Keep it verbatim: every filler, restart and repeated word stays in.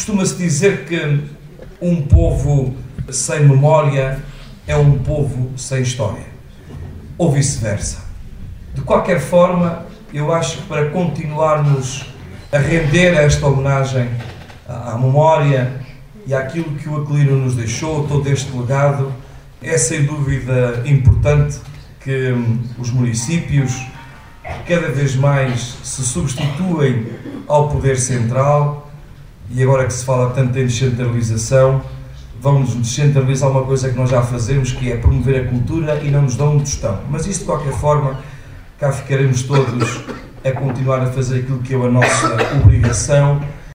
Costuma-se dizer que um povo sem memória é um povo sem história, ou vice-versa. De qualquer forma, eu acho que para continuarmos a render esta homenagem à memória e àquilo que o Aquilino nos deixou, todo este legado, é sem dúvida importante que os municípios cada vez mais se substituem ao poder central, e agora que se fala tanto em descentralização, vão-nos descentralizar uma coisa que nós já fazemos, que é promover a cultura, e não nos dão um tostão. Mas isso, de qualquer forma, cá ficaremos todos a continuar a fazer aquilo que é a nossa obrigação,